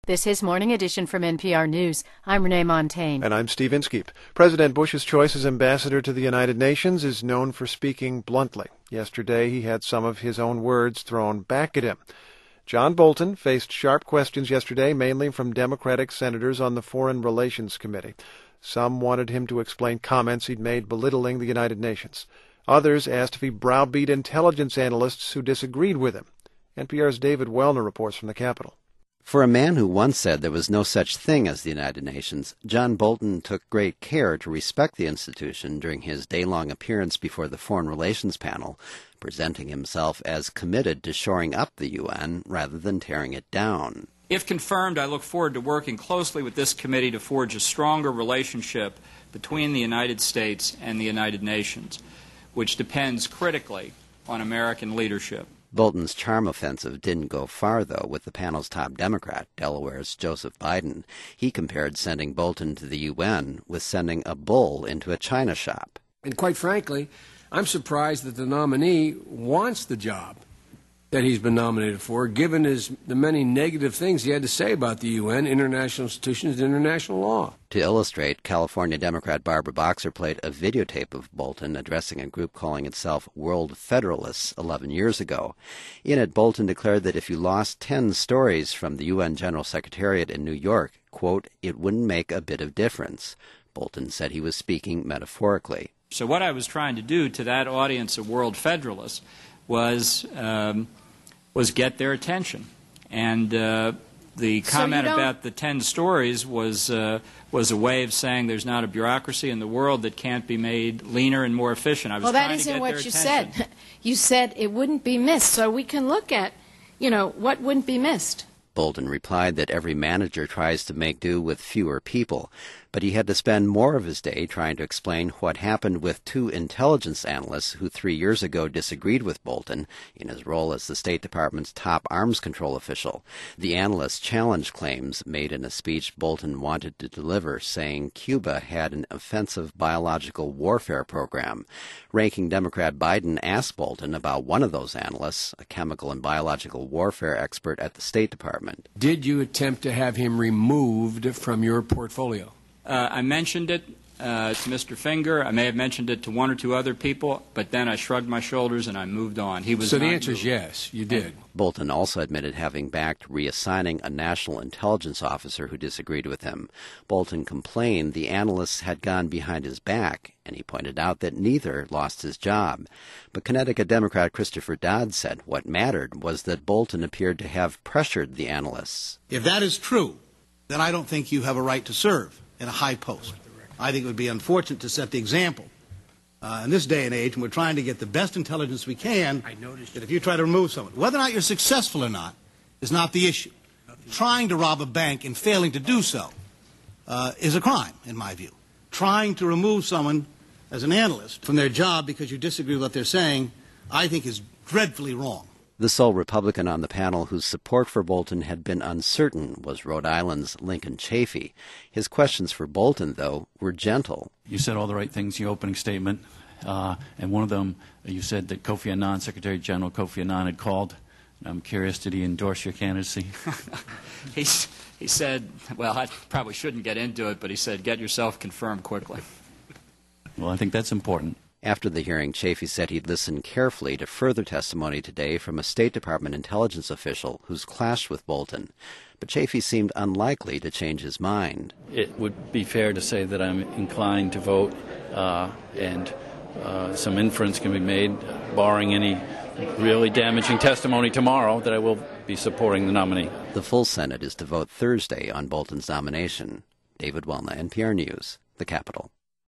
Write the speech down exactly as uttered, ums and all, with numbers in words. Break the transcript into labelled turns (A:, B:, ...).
A: This is Morning Edition from N P R News. I'm Renee Montaigne.
B: And I'm Steve Inskeep. President Bush's choice as ambassador to the United Nations is known for speaking bluntly. Yesterday, he had some of his own words thrown back at him. John Bolton faced sharp questions yesterday, mainly from Democratic senators on the Foreign Relations Committee. Some wanted him to explain comments he'd made belittling the United Nations. Others asked if he browbeat intelligence analysts who disagreed with him. N P R's David Wellner reports from the Capitol.
C: For a man who once said there was no such thing as the United Nations, John Bolton took great care to respect the institution during his day-long appearance before the Foreign Relations Panel, presenting himself as committed to shoring up the U N rather than tearing it down.
D: If confirmed, I look forward to working closely with this committee to forge a stronger relationship between the United States and the United Nations, which depends critically on American leadership.
C: Bolton's charm offensive didn't go far, though, with the panel's top Democrat, Delaware's Joseph Biden. He compared sending Bolton to the U N with sending a bull into a china shop.
E: And quite frankly, I'm surprised that the nominee wants the job that he's been nominated for, given his, the many negative things he had to say about the U N, international institutions, and international law.
C: To illustrate, California Democrat Barbara Boxer played a videotape of Bolton addressing a group calling itself World Federalists eleven years ago. In it, Bolton declared that if you lost ten stories from the U N General Secretariat in New York, quote, it wouldn't make a bit of difference. Bolton said he was speaking metaphorically.
D: So what I was trying to do to that audience of World Federalists was um, was get their attention. And uh, the comment
A: so
D: about the ten stories was uh, was a way of saying there's not a bureaucracy in the world that can't be made leaner and more efficient. I was
A: well, that
D: trying
A: isn't
D: to get
A: what
D: their
A: you
D: attention.
A: said. You said it wouldn't be missed, so we can look at, you know, what wouldn't be missed.
C: Bolton replied that every manager tries to make do with fewer people, but he had to spend more of his day trying to explain what happened with two intelligence analysts who three years ago disagreed with Bolton in his role as the State Department's top arms control official. The analysts challenged claims made in a speech Bolton wanted to deliver, saying Cuba had an offensive biological warfare program. Ranking Democrat Biden asked Bolton about one of those analysts, a chemical and biological warfare expert at the State Department.
E: Did you attempt to have him removed from your portfolio?
D: Uh, I mentioned it uh, to Mister Finger. I may have mentioned it to one or two other people, but then I shrugged my shoulders and I moved on. He was
E: so the
D: not
E: answer
D: moved.
E: is yes, you did.
C: Bolton also admitted having backed reassigning a national intelligence officer who disagreed with him. Bolton complained the analysts had gone behind his back, and he pointed out that neither lost his job. But Connecticut Democrat Christopher Dodd said what mattered was that Bolton appeared to have pressured the analysts.
F: If that is true, then I don't think you have a right to serve in a high post. I think it would be unfortunate to set the example. Uh, in this day and age, when we're trying to get the best intelligence we can, I noticed that if you try to remove someone, whether or not you're successful or not is not the issue. Trying to rob a bank and failing to do so uh, is a crime, in my view. Trying to remove someone as an analyst from their job because you disagree with what they're saying, I think is dreadfully wrong.
C: The sole Republican on the panel whose support for Bolton had been uncertain was Rhode Island's Lincoln Chafee. His questions for Bolton, though, were gentle.
G: You said all the right things in your opening statement, uh, and one of them, you said that Kofi Annan, Secretary General Kofi Annan, had called. I'm curious, did he endorse your candidacy?
D: he, he said, well, I probably shouldn't get into it, but he said, get yourself confirmed quickly.
G: Well, I think that's important.
C: After the hearing, Chafee said he'd listen carefully to further testimony today from a State Department intelligence official who's clashed with Bolton. But Chafee seemed unlikely to change his mind.
G: It would be fair to say that I'm inclined to vote, uh, and uh, some inference can be made, barring any really damaging testimony tomorrow, that I will be supporting the nominee.
C: The full Senate is to vote Thursday on Bolton's nomination. David Wellner, N P R News, the Capitol.